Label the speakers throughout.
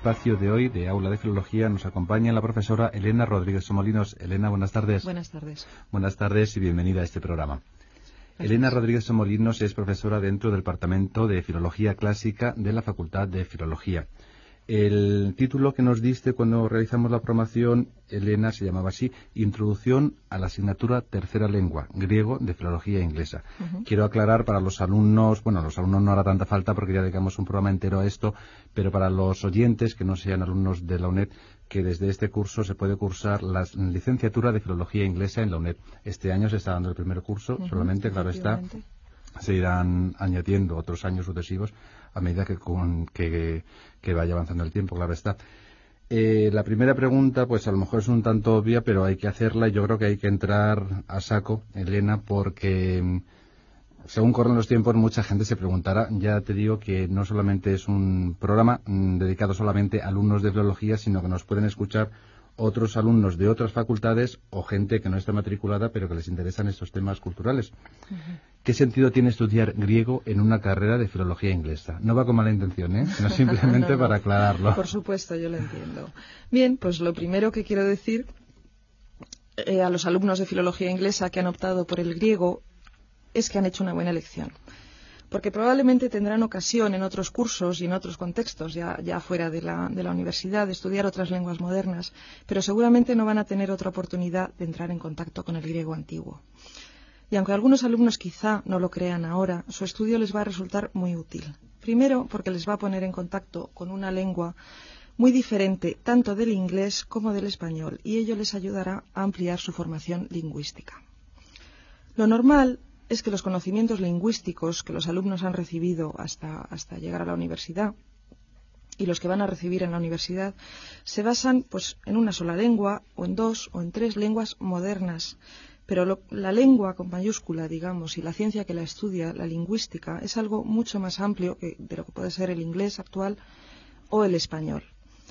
Speaker 1: espacio de hoy de Aula de Filología nos acompaña la profesora Elena Rodríguez Somolinos. Elena, buenas tardes.
Speaker 2: Buenas tardes.
Speaker 1: Buenas tardes y bienvenida a este programa. Gracias. Elena Rodríguez Somolinos es profesora dentro del Departamento de Filología Clásica de la Facultad de Filología. El título que nos diste cuando realizamos la promoción, Elena, se llamaba así: Introducción a la asignatura Tercera Lengua, griego de Filología Inglesa. Quiero aclarar para los alumnos, bueno, a los alumnos no hará tanta falta porque ya dedicamos un programa entero a esto, pero para los oyentes que no sean alumnos de la UNED, que desde este curso se puede cursar la licenciatura de Filología Inglesa en la UNED. Este año se está dando el primer curso, solamente, claro está, se irán añadiendo otros años sucesivos a medida que vaya avanzando el tiempo, claro está. La primera pregunta, pues a lo mejor es un tanto obvia, pero hay que hacerla y yo creo que hay que entrar a saco, Elena, porque según corren los tiempos mucha gente se preguntará. Ya te digo que no solamente es un programa dedicado solamente a alumnos de filología, sino que nos pueden escuchar otros alumnos de otras facultades o gente que no está matriculada pero que les interesan estos temas culturales. ¿Qué sentido tiene estudiar griego en una carrera de filología inglesa? No va con mala intención, ¿eh? No simplemente para aclararlo.
Speaker 2: Por supuesto, yo lo entiendo. Bien, pues lo primero que quiero decir a los alumnos de filología inglesa que han optado por el griego es que han hecho una buena elección. Porque probablemente tendrán ocasión en otros cursos y en otros contextos, ya fuera de la universidad, de estudiar otras lenguas modernas, pero seguramente no van a tener otra oportunidad de entrar en contacto con el griego antiguo. Y aunque algunos alumnos quizá no lo crean ahora, su estudio les va a resultar muy útil. Primero, porque les va a poner en contacto con una lengua muy diferente tanto del inglés como del español, y ello les ayudará a ampliar su formación lingüística. Lo normal es que los conocimientos lingüísticos que los alumnos han recibido hasta llegar a la universidad y los que van a recibir en la universidad se basan pues en una sola lengua o en dos o en tres lenguas modernas. Pero la lengua con mayúscula, digamos, y la ciencia que la estudia, la lingüística, es algo mucho más amplio de lo que puede ser el inglés actual o el español.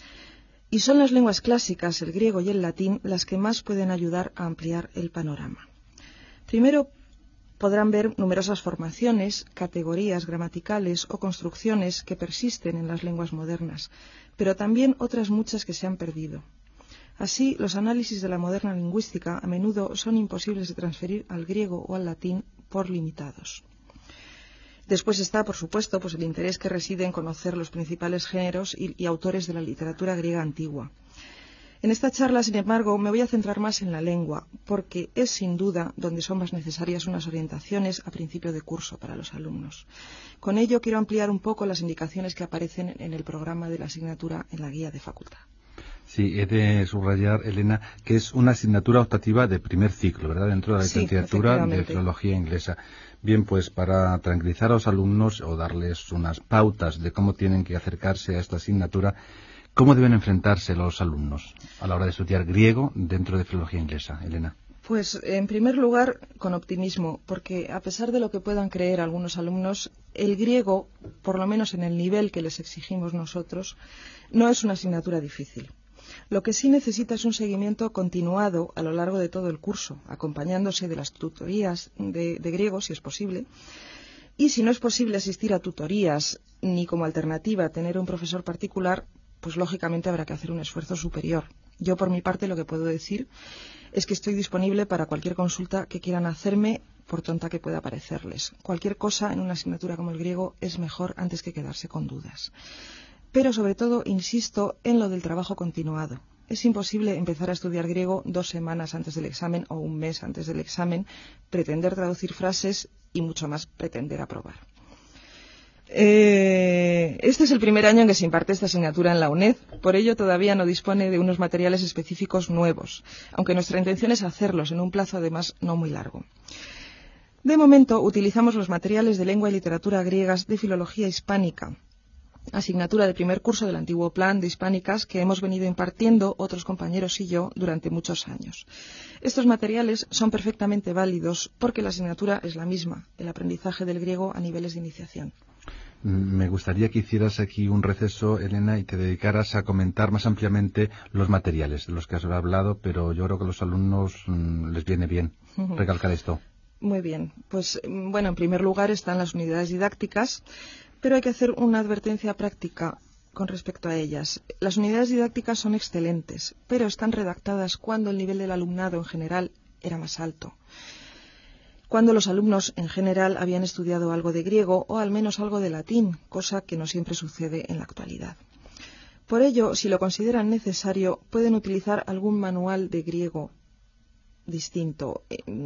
Speaker 2: Y son las lenguas clásicas, el griego y el latín, las que más pueden ayudar a ampliar el panorama. Primero, podrán ver numerosas formaciones, categorías gramaticales o construcciones que persisten en las lenguas modernas, pero también otras muchas que se han perdido. Así, los análisis de la moderna lingüística a menudo son imposibles de transferir al griego o al latín por limitados. Después está, por supuesto, pues el interés que reside en conocer los principales géneros y autores de la literatura griega antigua. En esta charla, sin embargo, me voy a centrar más en la lengua, porque es sin duda donde son más necesarias unas orientaciones a principio de curso para los alumnos. Con ello quiero ampliar un poco las indicaciones que aparecen en el programa de la asignatura en la guía de facultad.
Speaker 1: Sí, he de subrayar, Elena, que es una asignatura optativa de primer ciclo, ¿verdad?, dentro de la licenciatura de Filología Inglesa. Bien, pues para tranquilizar a los alumnos o darles unas pautas de cómo tienen que acercarse a esta asignatura, ¿cómo deben enfrentarse los alumnos a la hora de estudiar griego dentro de Filología Inglesa, Elena?
Speaker 2: Pues, en primer lugar, con optimismo, porque a pesar de lo que puedan creer algunos alumnos, el griego, por lo menos en el nivel que les exigimos nosotros, no es una asignatura difícil. Lo que sí necesita es un seguimiento continuado a lo largo de todo el curso, acompañándose de las tutorías de griego, si es posible. Y si no es posible asistir a tutorías, ni como alternativa tener un profesor particular, pues lógicamente habrá que hacer un esfuerzo superior. Yo, por mi parte, lo que puedo decir es que estoy disponible para cualquier consulta que quieran hacerme, por tonta que pueda parecerles. Cualquier cosa en una asignatura como el griego es mejor antes que quedarse con dudas. Pero, sobre todo, insisto en lo del trabajo continuado. Es imposible empezar a estudiar griego 2 semanas antes del examen o 1 mes antes del examen, pretender traducir frases y mucho más pretender aprobar. Este es el primer año en que se imparte esta asignatura en la UNED, por ello todavía no dispone de unos materiales específicos nuevos, aunque nuestra intención es hacerlos en un plazo además no muy largo. De momento utilizamos los materiales de lengua y literatura griegas de filología hispánica, asignatura de primer curso del antiguo plan de hispánicas que hemos venido impartiendo otros compañeros y yo durante muchos años. Estos materiales son perfectamente válidos porque la asignatura es la misma, el aprendizaje del griego a niveles de iniciación.
Speaker 1: Me gustaría que hicieras aquí un receso, Elena, y te dedicaras a comentar más ampliamente los materiales de los que has hablado, pero yo creo que a los alumnos les viene bien recalcar esto.
Speaker 2: Muy bien. Pues, bueno, en primer lugar están las unidades didácticas, pero hay que hacer una advertencia práctica. con respecto a ellas. Las unidades didácticas son excelentes, pero están redactadas cuando el nivel del alumnado en general era más alto, cuando los alumnos en general habían estudiado algo de griego o al menos algo de latín, cosa que no siempre sucede en la actualidad. Por ello, si lo consideran necesario, pueden utilizar algún manual de griego distinto.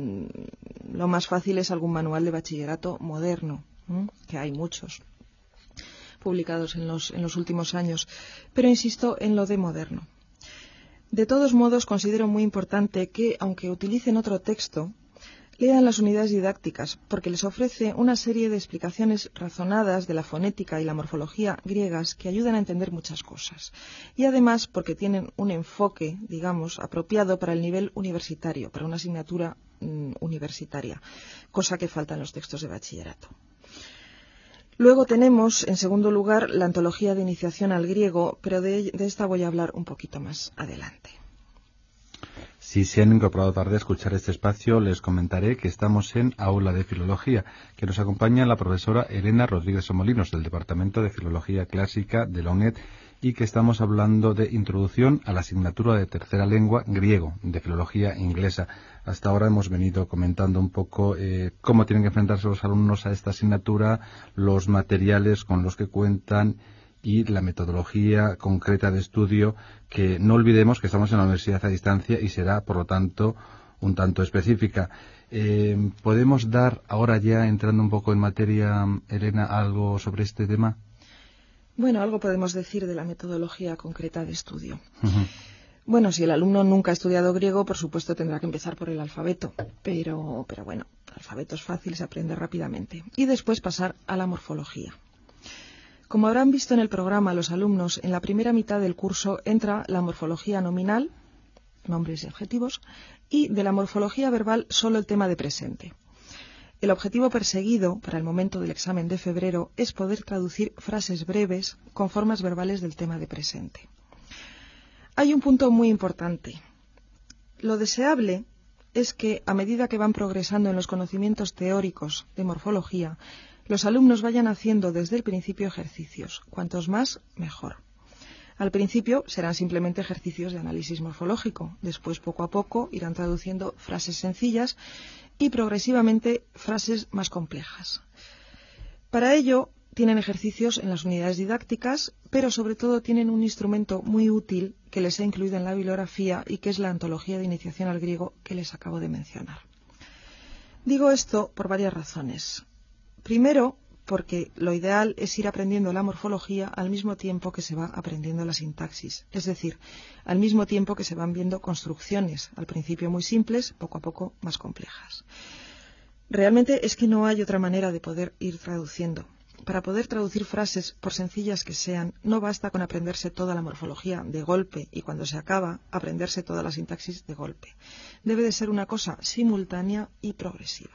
Speaker 2: Lo más fácil es algún manual de bachillerato moderno, que hay muchos publicados en los últimos años, pero insisto en lo de moderno. De todos modos, considero muy importante que, aunque utilicen otro texto, lean las unidades didácticas, porque les ofrece una serie de explicaciones razonadas de la fonética y la morfología griegas que ayudan a entender muchas cosas. Y además porque tienen un enfoque, digamos, apropiado para el nivel universitario, para una asignatura universitaria, cosa que falta en los textos de bachillerato. Luego tenemos, en segundo lugar, la antología de iniciación al griego, pero de esta voy a hablar un poquito más adelante.
Speaker 1: Si se han incorporado tarde a escuchar este espacio, les comentaré que estamos en Aula de Filología, que nos acompaña la profesora Elena Rodríguez Somolinos, del Departamento de Filología Clásica de la UNED, y que estamos hablando de introducción a la asignatura de tercera lengua griego, de filología inglesa. Hasta ahora hemos venido comentando un poco cómo tienen que enfrentarse los alumnos a esta asignatura, los materiales con los que cuentan y la metodología concreta de estudio, que no olvidemos que estamos en la universidad a distancia y será, por lo tanto, un tanto específica. ¿Podemos dar ahora ya, entrando un poco en materia, Elena, algo sobre este tema?
Speaker 2: Bueno, algo podemos decir de la metodología concreta de estudio. Bueno, si el alumno nunca ha estudiado griego, por supuesto tendrá que empezar por el alfabeto, pero bueno, el alfabeto es fácil, se aprende rápidamente. Y después pasar a la morfología. Como habrán visto en el programa los alumnos, en la primera mitad del curso entra la morfología nominal, nombres y adjetivos, y de la morfología verbal solo el tema de presente. El objetivo perseguido para el momento del examen de febrero es poder traducir frases breves con formas verbales del tema de presente. Hay un punto muy importante. Lo deseable es que, a medida que van progresando en los conocimientos teóricos de morfología, los alumnos vayan haciendo desde el principio ejercicios. Cuantos más, mejor. Al principio serán simplemente ejercicios de análisis morfológico. Después, poco a poco, irán traduciendo frases sencillas y progresivamente frases más complejas. Para ello, tienen ejercicios en las unidades didácticas, pero sobre todo tienen un instrumento muy útil que les he incluido en la bibliografía y que es la antología de iniciación al griego que les acabo de mencionar. Digo esto por varias razones. Primero, porque lo ideal es ir aprendiendo la morfología al mismo tiempo que se va aprendiendo la sintaxis, es decir, al mismo tiempo que se van viendo construcciones, al principio muy simples, poco a poco más complejas. Realmente es que no hay otra manera de poder ir traduciendo. Para poder traducir frases, por sencillas que sean, no basta con aprenderse toda la morfología de golpe y cuando se acaba, aprenderse toda la sintaxis de golpe. Debe de ser una cosa simultánea y progresiva.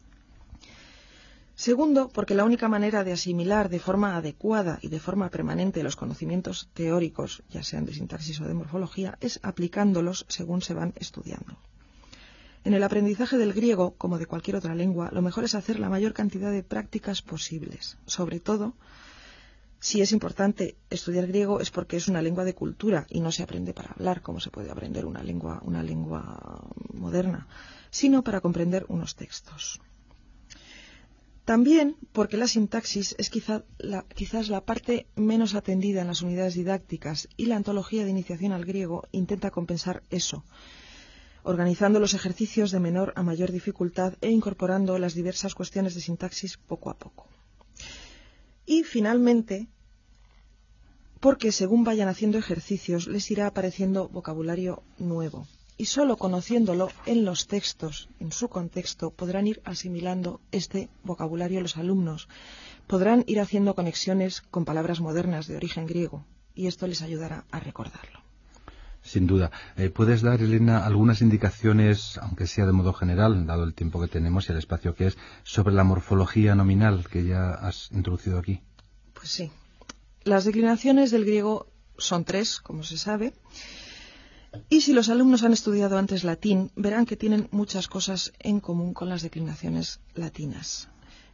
Speaker 2: Segundo, porque la única manera de asimilar de forma adecuada y de forma permanente los conocimientos teóricos, ya sean de sintaxis o de morfología, es aplicándolos según se van estudiando. En el aprendizaje del griego, como de cualquier otra lengua, lo mejor es hacer la mayor cantidad de prácticas posibles. Sobre todo, si es importante estudiar griego es porque es una lengua de cultura y no se aprende para hablar, como se puede aprender una lengua moderna, sino para comprender unos textos. También porque la sintaxis es quizás la parte menos atendida en las unidades didácticas y la antología de iniciación al griego intenta compensar eso, organizando los ejercicios de menor a mayor dificultad e incorporando las diversas cuestiones de sintaxis poco a poco. Y finalmente, porque según vayan haciendo ejercicios les irá apareciendo vocabulario nuevo. Y solo conociéndolo en los textos, en su contexto, podrán ir asimilando este vocabulario los alumnos. Podrán ir haciendo conexiones con palabras modernas de origen griego, y esto les ayudará a recordarlo.
Speaker 1: Sin duda. ¿Puedes dar, Elena, algunas indicaciones, aunque sea de modo general, dado el tiempo que tenemos y el espacio que es, sobre la morfología nominal que ya has introducido aquí?
Speaker 2: Pues sí. Las declinaciones del griego son 3, como se sabe. Y si los alumnos han estudiado antes latín, verán que tienen muchas cosas en común con las declinaciones latinas.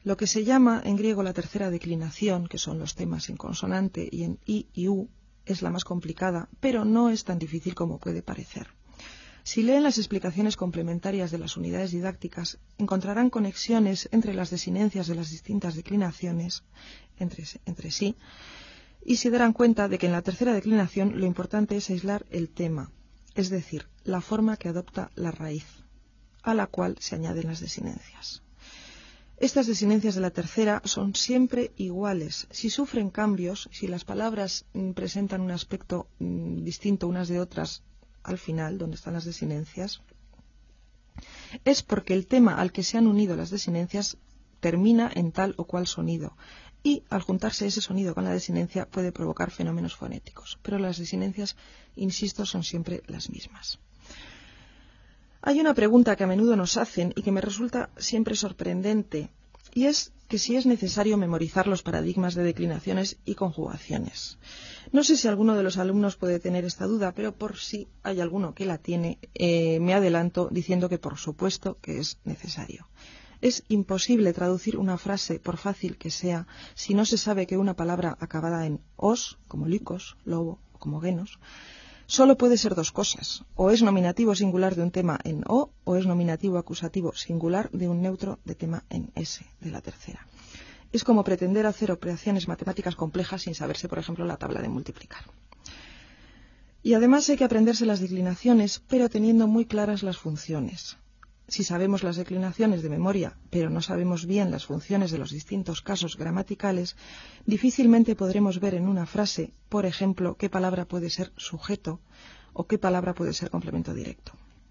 Speaker 2: Lo que se llama en griego la tercera declinación, que son los temas en consonante y en I y U, es la más complicada, pero no es tan difícil como puede parecer. Si leen las explicaciones complementarias de las unidades didácticas, encontrarán conexiones entre las desinencias de las distintas declinaciones entre sí, y se darán cuenta de que en la tercera declinación lo importante es aislar el tema, es decir, la forma que adopta la raíz, a la cual se añaden las desinencias. Estas desinencias de la tercera son siempre iguales. Si sufren cambios, si las palabras presentan un aspecto distinto unas de otras al final, donde están las desinencias, es porque el tema al que se han unido las desinencias termina en tal o cual sonido, y al juntarse ese sonido con la desinencia puede provocar fenómenos fonéticos. Pero las desinencias, insisto, son siempre las mismas. Hay una pregunta que a menudo nos hacen y que me resulta siempre sorprendente, y es que si es necesario memorizar los paradigmas de declinaciones y conjugaciones. No sé si alguno de los alumnos puede tener esta duda, pero por si hay alguno que la tiene, me adelanto diciendo que por supuesto que es necesario. Es imposible traducir una frase, por fácil que sea, si no se sabe que una palabra acabada en os, como licos, lobo o como genos, solo puede ser dos cosas: o es nominativo singular de un tema en o es nominativo acusativo singular de un neutro de tema en s, de la tercera. Es como pretender hacer operaciones matemáticas complejas sin saberse, por ejemplo, la tabla de multiplicar. Y además hay que aprenderse las declinaciones, pero teniendo muy claras las funciones. Si sabemos las declinaciones de memoria, pero no sabemos bien las funciones de los distintos casos gramaticales, difícilmente podremos ver en una frase, por ejemplo, qué palabra puede ser sujeto o qué palabra puede ser complemento directo.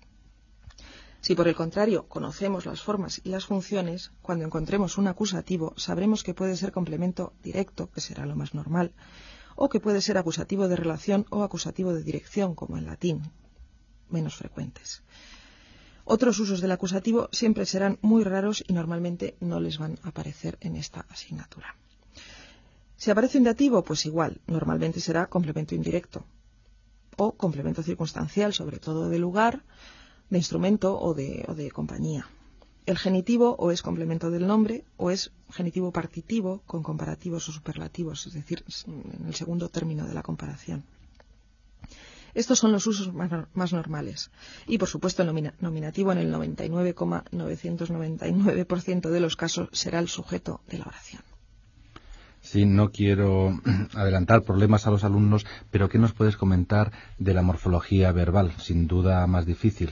Speaker 2: Si, por el contrario, conocemos las formas y las funciones, cuando encontremos un acusativo, sabremos que puede ser complemento directo, que será lo más normal, o que puede ser acusativo de relación o acusativo de dirección, como en latín, menos frecuentes. Otros usos del acusativo siempre serán muy raros y normalmente no les van a aparecer en esta asignatura. Si aparece un dativo, pues igual, normalmente será complemento indirecto o complemento circunstancial, sobre todo de lugar, de instrumento o de compañía. El genitivo o es complemento del nombre o es genitivo partitivo con comparativos o superlativos, es decir, en el segundo término de la comparación. Estos son los usos más normales. Y, por supuesto, el nominativo en el 99,999% de los casos será el sujeto de la oración.
Speaker 1: Sí, no quiero adelantar problemas a los alumnos, pero ¿qué nos puedes comentar de la morfología verbal? Sin duda más difícil.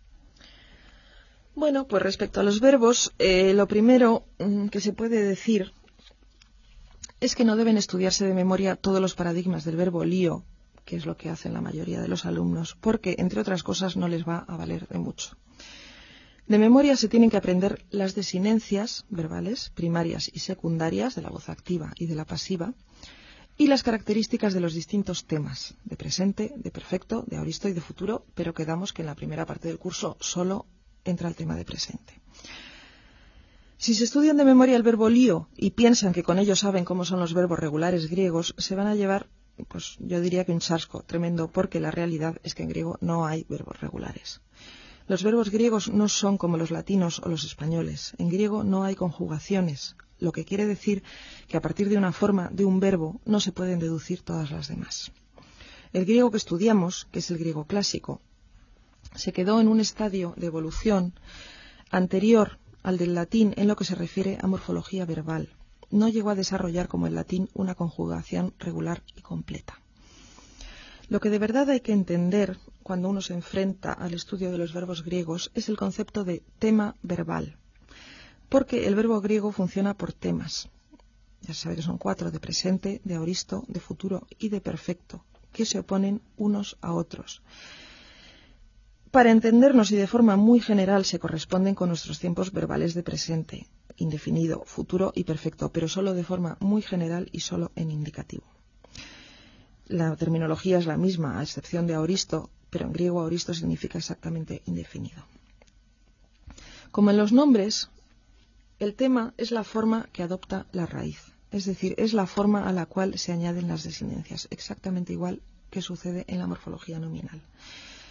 Speaker 2: Bueno, pues respecto a los verbos, lo primero que se puede decir es que no deben estudiarse de memoria todos los paradigmas del verbo lío, que es lo que hacen la mayoría de los alumnos, porque, entre otras cosas, no les va a valer de mucho. De memoria se tienen que aprender las desinencias verbales primarias y secundarias de la voz activa y de la pasiva, y las características de los distintos temas, de presente, de perfecto, de aoristo y de futuro, pero quedamos que en la primera parte del curso solo entra el tema de presente. Si se estudian de memoria el verbo lío y piensan que con ello saben cómo son los verbos regulares griegos, se van a llevar, pues yo diría que un chasco tremendo, porque la realidad es que en griego no hay verbos regulares. Los verbos griegos no son como los latinos o los españoles. En griego no hay conjugaciones, lo que quiere decir que a partir de una forma de un verbo no se pueden deducir todas las demás. El griego que estudiamos, que es el griego clásico, se quedó en un estadio de evolución anterior al del latín en lo que se refiere a morfología verbal. No llegó a desarrollar como el latín una conjugación regular y completa. Lo que de verdad hay que entender cuando uno se enfrenta al estudio de los verbos griegos es el concepto de tema verbal, porque el verbo griego funciona por temas. Ya se sabe que son 4, de presente, de aoristo, de futuro y de perfecto, que se oponen unos a otros. Para entendernos y de forma muy general se corresponden con nuestros tiempos verbales de presente, indefinido, futuro y perfecto, pero solo de forma muy general y solo en indicativo. La terminología es la misma, a excepción de aoristo, pero en griego aoristo significa exactamente indefinido. Como en los nombres, el tema es la forma que adopta la raíz, es decir, es la forma a la cual se añaden las desinencias, exactamente igual que sucede en la morfología nominal.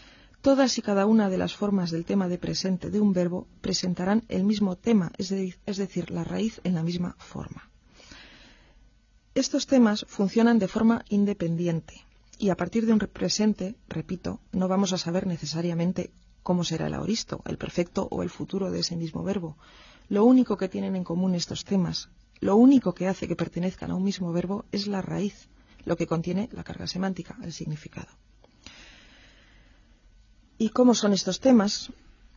Speaker 2: todas y cada una de las formas del tema de presente de un verbo presentarán el mismo tema, es decir, la raíz en la misma forma. Estos temas funcionan de forma independiente y a partir de un presente, repito, no vamos a saber necesariamente cómo será el aoristo, el perfecto o el futuro de ese mismo verbo. Lo único que tienen en común estos temas, lo único que hace que pertenezcan a un mismo verbo es la raíz, lo que contiene la carga semántica, el significado. ¿Y cómo son estos temas?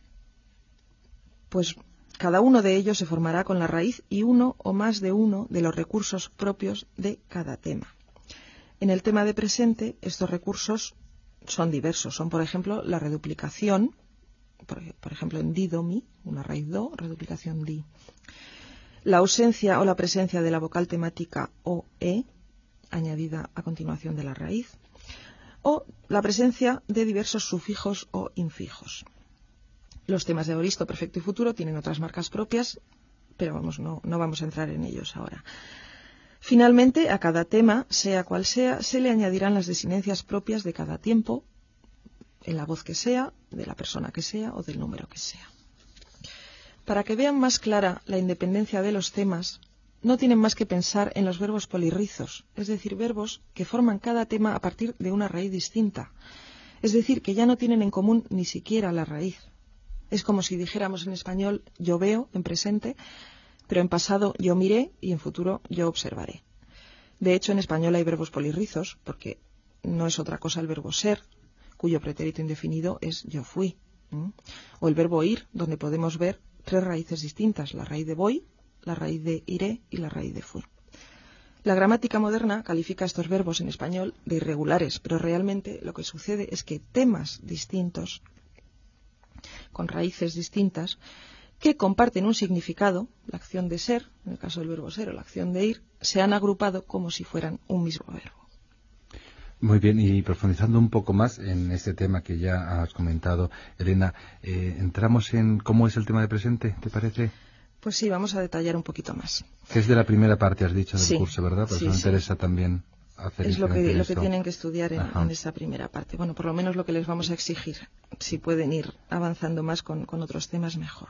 Speaker 2: Pues cada uno de ellos se formará con la raíz y uno o más de uno de los recursos propios de cada tema. En el tema de presente, estos recursos son diversos. Son, por ejemplo, la reduplicación, por ejemplo, en di, do, mi, una raíz do, reduplicación di. La ausencia o la presencia de la vocal temática o e, añadida a continuación de la raíz. O la presencia de diversos sufijos o infijos. Los temas de aoristo, perfecto y futuro tienen otras marcas propias, pero no vamos a entrar en ellos ahora. Finalmente, a cada tema, sea cual sea, se le añadirán las desinencias propias de cada tiempo, en la voz que sea, de la persona que sea o del número que sea. Para que vean más clara la independencia de los temas, no tienen más que pensar en los verbos polirrizos, es decir, verbos que forman cada tema a partir de una raíz distinta, es decir, que ya no tienen en común ni siquiera la raíz. Es como si dijéramos en español yo veo en presente, pero en pasado yo miré y en futuro yo observaré. De hecho, en español hay verbos polirrizos, porque no es otra cosa el verbo ser, cuyo pretérito indefinido es yo fui. O el verbo ir, donde podemos ver tres raíces distintas, la raíz de voy, la raíz de iré y la raíz de fui. La gramática moderna califica estos verbos en español de irregulares, pero realmente lo que sucede es que temas distintos, con raíces distintas, que comparten un significado, la acción de ser, en el caso del verbo ser, o la acción de ir, se han agrupado como si fueran un mismo verbo.
Speaker 1: Muy bien, y profundizando un poco más en este tema que ya has comentado, Elena, entramos en cómo es el tema de presente, ¿te parece?
Speaker 2: Pues sí, vamos a detallar un poquito más.
Speaker 1: Que es de la primera parte, has dicho, del
Speaker 2: Sí,
Speaker 1: curso, ¿verdad? Por
Speaker 2: sí,
Speaker 1: eso me
Speaker 2: sí.
Speaker 1: interesa también hacer
Speaker 2: es lo que
Speaker 1: esto.
Speaker 2: tienen que estudiar en esa primera parte. Bueno, por lo menos lo que les vamos a exigir. Si pueden ir avanzando más con otros temas, mejor.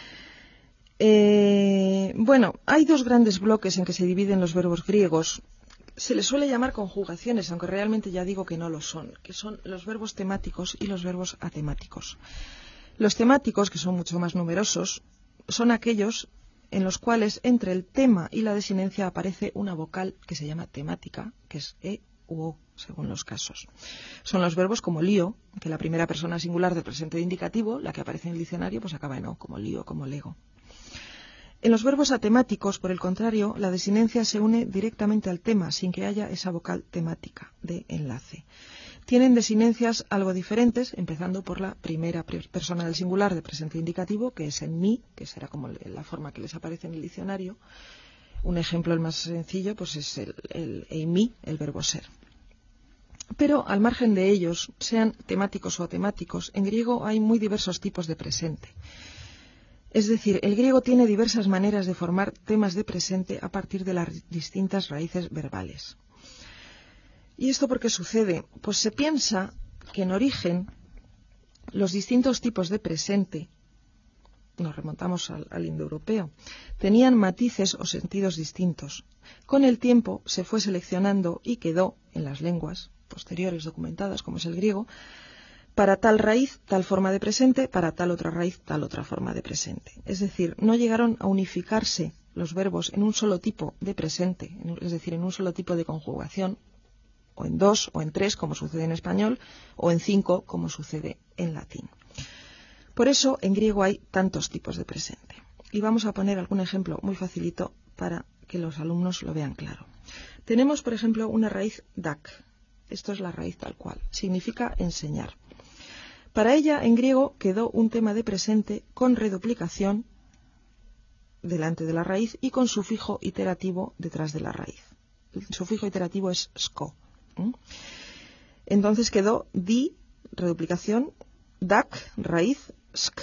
Speaker 2: Bueno, hay dos grandes bloques en que se dividen los verbos griegos. Se les suele llamar conjugaciones, aunque realmente ya digo que no lo son, que son los verbos temáticos y los verbos atemáticos. Los temáticos, que son mucho más numerosos, son aquellos en los cuales entre el tema y la desinencia aparece una vocal que se llama temática, que es e u o, según los casos. Son los verbos como lío, que la primera persona singular del presente de indicativo, la que aparece en el diccionario, pues acaba en o, como lío, como lego. En los verbos atemáticos, por el contrario, la desinencia se une directamente al tema, sin que haya esa vocal temática de enlace. Tienen desinencias algo diferentes, empezando por la primera persona del singular del presente indicativo, que es en mí, que será como la forma que les aparece en el diccionario. Un ejemplo, el más sencillo, pues es el en mí, el verbo ser. Pero al margen de ellos, sean temáticos o atemáticos, en griego hay muy diversos tipos de presente. Es decir, el griego tiene diversas maneras de formar temas de presente a partir de las distintas raíces verbales. ¿Y esto por qué sucede? Pues se piensa que en origen los distintos tipos de presente, nos remontamos al indoeuropeo, tenían matices o sentidos distintos. Con el tiempo se fue seleccionando y quedó en las lenguas posteriores documentadas, como es el griego, para tal raíz, tal forma de presente, para tal otra raíz, tal otra forma de presente. Es decir, no llegaron a unificarse los verbos en un solo tipo de presente, es decir, en un solo tipo de conjugación, o en 2 o en 3, como sucede en español, o en 5, como sucede en latín. Por eso, en griego hay tantos tipos de presente. Y vamos a poner algún ejemplo muy facilito para que los alumnos lo vean claro. Tenemos, por ejemplo, una raíz dak. Esto es la raíz tal cual. Significa enseñar. Para ella, en griego, quedó un tema de presente con reduplicación delante de la raíz y con sufijo iterativo detrás de la raíz. El sufijo iterativo es sko. Entonces quedó di, reduplicación, dak, raíz, sk,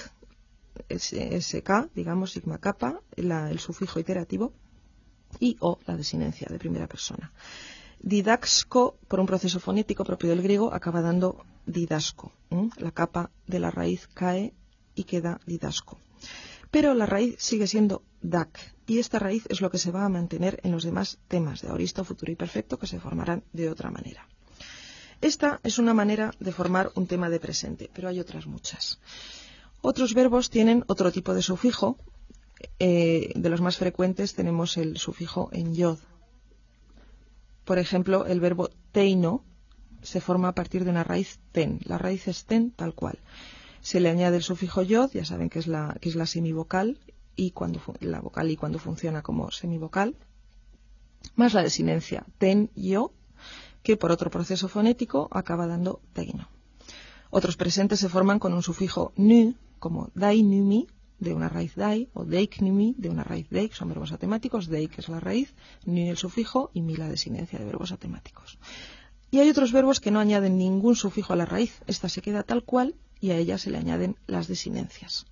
Speaker 2: sk, digamos, sigma kappa, el sufijo iterativo, y o, la desinencia de primera persona. Didaxco, por un proceso fonético propio del griego, acaba dando didasco. La capa de la raíz cae y queda didasco. Pero la raíz sigue siendo dac, y esta raíz es lo que se va a mantener en los demás temas de aoristo, futuro y perfecto, que se formarán de otra manera. Esta es una manera de formar un tema de presente, pero hay otras muchas. Otros verbos tienen otro tipo de sufijo. De los más frecuentes tenemos el sufijo en yod. Por ejemplo, el verbo teino se forma a partir de una raíz ten. La raíz es ten tal cual. Se le añade el sufijo yod, ya saben que es la semivocal, la vocal y cuando funciona como semivocal, más la desinencia ten yo, que por otro proceso fonético acaba dando teino. Otros presentes se forman con un sufijo nu, como dainumi, de una raíz dai, o deiknumi, de una raíz deik, son verbos atemáticos, deik es la raíz, nu el sufijo y mi la desinencia de verbos atemáticos. Y hay otros verbos que no añaden ningún sufijo a la raíz, esta se queda tal cual y a ella se le añaden las desinencias.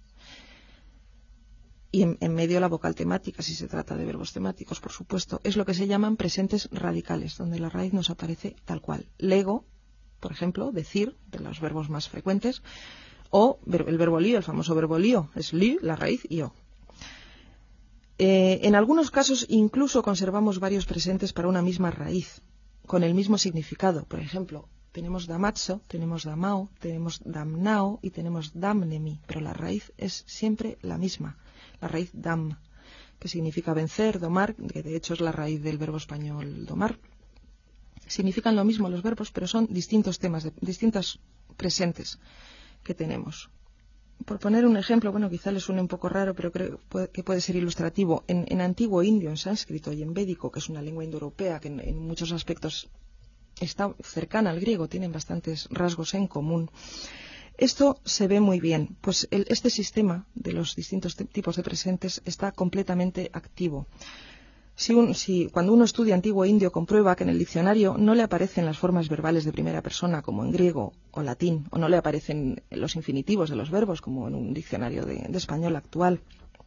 Speaker 2: Y en medio la vocal temática, si se trata de verbos temáticos, por supuesto, es lo que se llaman presentes radicales, donde la raíz nos aparece tal cual. Lego, por ejemplo, decir, de los verbos más frecuentes, o el verbo lío, el famoso verbo lío, es li, la raíz, io. En algunos casos incluso conservamos varios presentes para una misma raíz, con el mismo significado. Por ejemplo, tenemos damatzo, tenemos damao, tenemos damnao y tenemos damnemi, pero la raíz es siempre la misma. La raíz dam, que significa vencer, domar, que de hecho es la raíz del verbo español domar. Significan lo mismo los verbos, pero son distintos temas, distintos presentes que tenemos. Por poner un ejemplo, bueno, quizá les suene un poco raro, pero creo que puede ser ilustrativo. En antiguo indio, en sánscrito y en védico, que es una lengua indoeuropea que en muchos aspectos está cercana al griego, tienen bastantes rasgos en común. Esto se ve muy bien, pues este sistema de los distintos tipos de presentes está completamente activo. Cuando uno estudia antiguo indio comprueba que en el diccionario no le aparecen las formas verbales de primera persona como en griego o latín, o no le aparecen los infinitivos de los verbos como en un diccionario de español actual.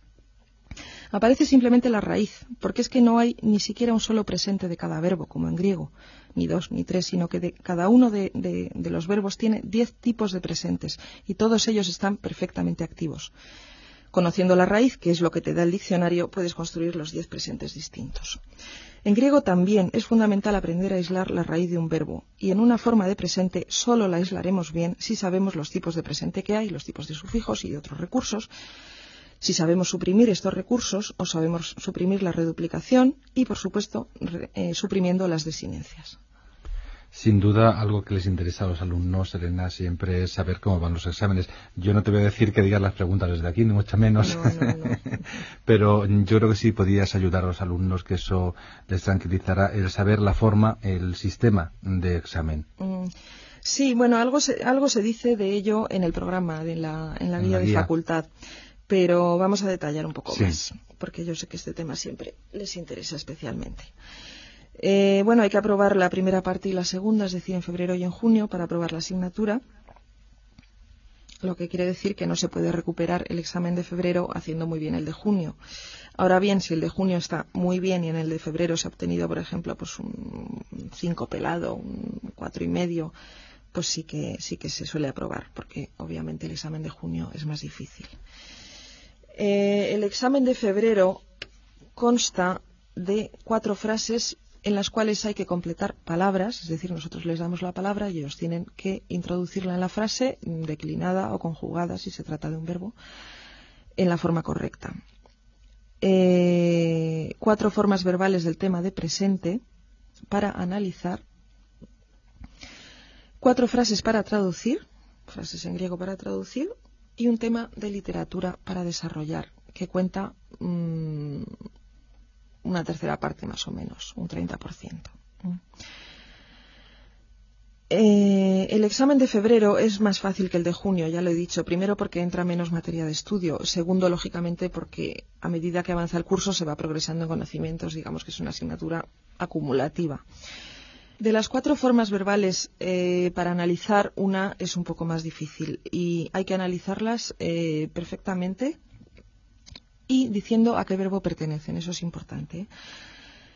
Speaker 2: Aparece simplemente la raíz, porque es que no hay ni siquiera un solo presente de cada verbo, como en griego, ni dos ni tres, sino que cada uno de los verbos tiene 10 tipos de presentes y todos ellos están perfectamente activos. Conociendo la raíz, que es lo que te da el diccionario, puedes construir los 10 presentes distintos. En griego también es fundamental aprender a aislar la raíz de un verbo, y en una forma de presente solo la aislaremos bien si sabemos los tipos de presente que hay, los tipos de sufijos y de otros recursos, si sabemos suprimir estos recursos o sabemos suprimir la reduplicación y, por supuesto, suprimiendo las desinencias.
Speaker 1: Sin duda, algo que les interesa a los alumnos, Elena, siempre es saber cómo van los exámenes. Yo no te voy a decir que digas las preguntas desde aquí, ni mucho menos. No. Pero yo creo que sí podías ayudar a los alumnos, que eso les tranquilizará, el saber la forma, el sistema de examen.
Speaker 2: Sí, bueno, algo se dice de ello en el programa, en la guía de facultad. Pero vamos a detallar un poco más, porque yo sé que este tema siempre les interesa especialmente. Bueno, hay que aprobar la primera parte y la segunda, es decir, en febrero y en junio, para aprobar la asignatura, lo que quiere decir que no se puede recuperar el examen de febrero haciendo muy bien el de junio. Ahora bien, si el de junio está muy bien y en el de febrero se ha obtenido, por ejemplo, pues un 5 pelado, un 4,5, pues sí que se suele aprobar, porque obviamente el examen de junio es más difícil. El examen de febrero consta de 4 frases en las cuales hay que completar palabras, es decir, nosotros les damos la palabra y ellos tienen que introducirla en la frase, declinada o conjugada, si se trata de un verbo, en la forma correcta. 4 formas verbales del tema de presente para analizar, 4 frases para traducir, frases en griego para traducir, y un tema de literatura para desarrollar, que cuenta una tercera parte más o menos, un 30%. El examen de febrero es más fácil que el de junio, ya lo he dicho. Primero porque entra menos materia de estudio. Segundo, lógicamente, porque a medida que avanza el curso se va progresando en conocimientos, digamos que es una asignatura acumulativa. De las 4 formas verbales para analizar, una es un poco más difícil y hay que analizarlas perfectamente y diciendo a qué verbo pertenecen, eso es importante.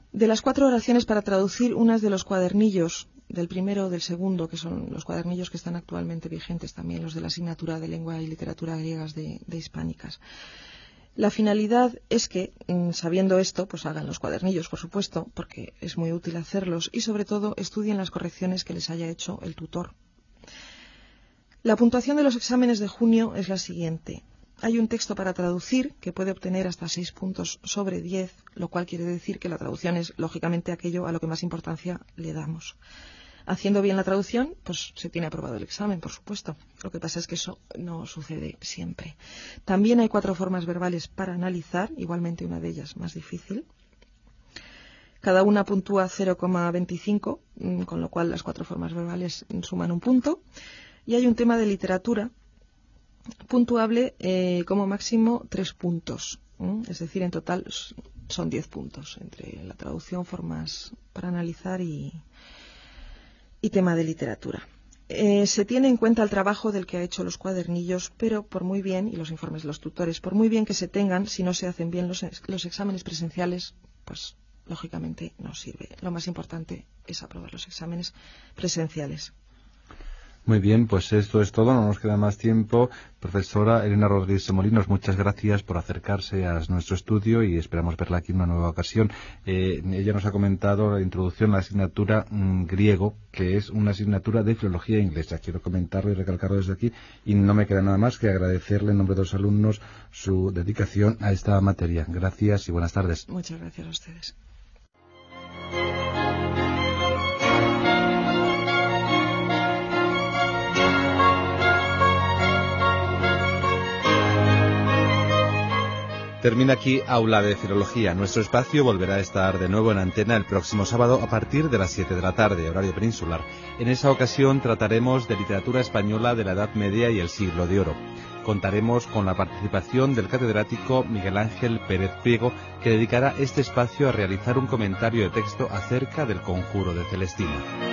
Speaker 2: De las 4 oraciones para traducir, unas de los cuadernillos del primero o del segundo, que son los cuadernillos que están actualmente vigentes también, los de la asignatura de lengua y literatura griegas de hispánicas. La finalidad es que, sabiendo esto, pues hagan los cuadernillos, por supuesto, porque es muy útil hacerlos, y sobre todo estudien las correcciones que les haya hecho el tutor. La puntuación de los exámenes de junio es la siguiente. Hay un texto para traducir que puede obtener hasta 6 puntos sobre 10, lo cual quiere decir que la traducción es, lógicamente, aquello a lo que más importancia le damos. Haciendo bien la traducción, pues se tiene aprobado el examen, por supuesto. Lo que pasa es que eso no sucede siempre. También hay 4 formas verbales para analizar, igualmente una de ellas más difícil. Cada una puntúa 0,25, con lo cual las 4 formas verbales suman un punto. Y hay un tema de literatura puntuable como máximo 3 puntos. Es decir, en total son 10 puntos entre la traducción, formas para analizar y tema de literatura. Se tiene en cuenta el trabajo del que ha hecho los cuadernillos, pero por muy bien, y los informes de los tutores, por muy bien que se tengan, si no se hacen bien los exámenes presenciales, pues lógicamente no sirve. Lo más importante es aprobar los exámenes presenciales.
Speaker 1: Muy bien, pues esto es todo, no nos queda más tiempo. Profesora Elena Rodríguez de Molinos, muchas gracias por acercarse a nuestro estudio y esperamos verla aquí en una nueva ocasión. Ella nos ha comentado la introducción a la asignatura griego, que es una asignatura de filología inglesa. Quiero comentarlo y recalcarlo desde aquí y no me queda nada más que agradecerle en nombre de los alumnos su dedicación a esta materia. Gracias y buenas tardes.
Speaker 2: Muchas gracias a ustedes.
Speaker 1: Termina aquí Aula de Filología. Nuestro espacio volverá a estar de nuevo en antena el próximo sábado a partir de las 7 de la tarde, horario peninsular. En esa ocasión trataremos de literatura española de la Edad Media y el Siglo de Oro. Contaremos con la participación del catedrático Miguel Ángel Pérez Priego, que dedicará este espacio a realizar un comentario de texto acerca del Conjuro de Celestina.